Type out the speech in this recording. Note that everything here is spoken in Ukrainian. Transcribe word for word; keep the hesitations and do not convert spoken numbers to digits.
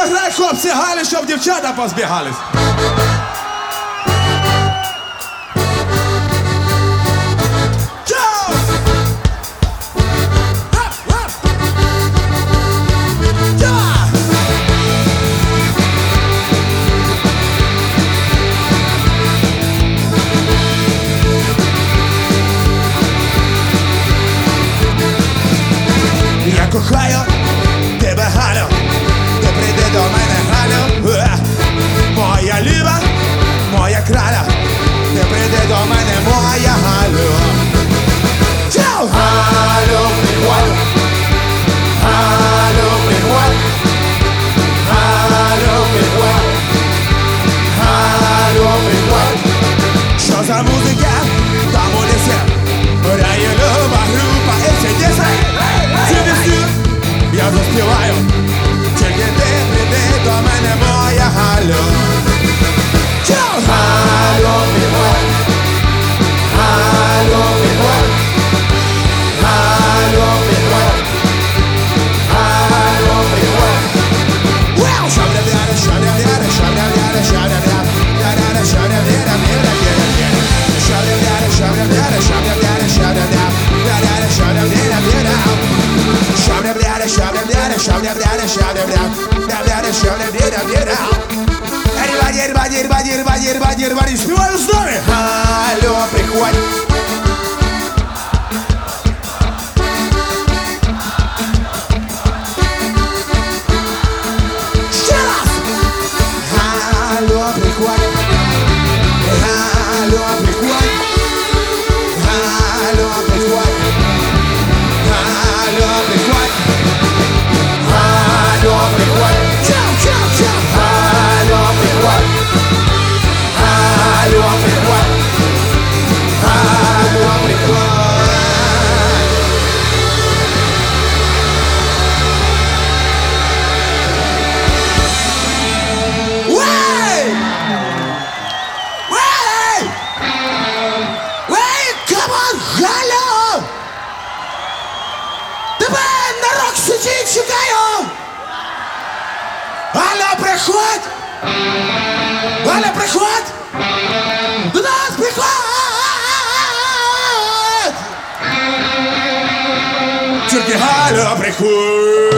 заграй, хлопці, Галі, щоб дівчата позбігались. Чао! Ап, ап! Чао! Я кохаю тебе, Галю, ти прийди до мене, Галю, е, моя ліва, моя краля, ти прийди до мене, моя Галю. Чао! Галю, приходь, Галю, приходь, Галю, приходь, Галю, приходь. Що за музика там у лісі? Грає люба група ей сі ді сі. Цю пісню я заспіваю, тільки ти прийди до мене, моя Галю. Чао! Галю, приходь, Галю, приходь, Галю, приходь, Галю, приходь. Вау! Шабля-бля-бля, шабля-бля-бля, шабля-бля-бля, шабля-бля-бля, шабля-бля-бля, шабля-бля-бля, шабля-бля-бля, шабля-бля-бля, шабля-бля-бля, шабля-бля-бля. Шабля-бля-бля, шабля-бля-бля, шабля-бля-бля, шабля-бля-бля, шабля-бля-бля. Everybody, everybody, everybody, everybody, everybody, everybody, співаю з нами! Галю, приходь! Ще раз! Галю, приходь! Галю, приходь! Галю, приходь! Галю, приходь! Галю, приходь! Чао, чао, чао! Галю, приходь! Галю, приходь! Галю, приходь! Way! Way! Way! Come on, Галю! Тебе на Рок-Сіті чекаю! Галя, приходь! Галя, приходь! До нас приходь! Тільки Галя, приходь!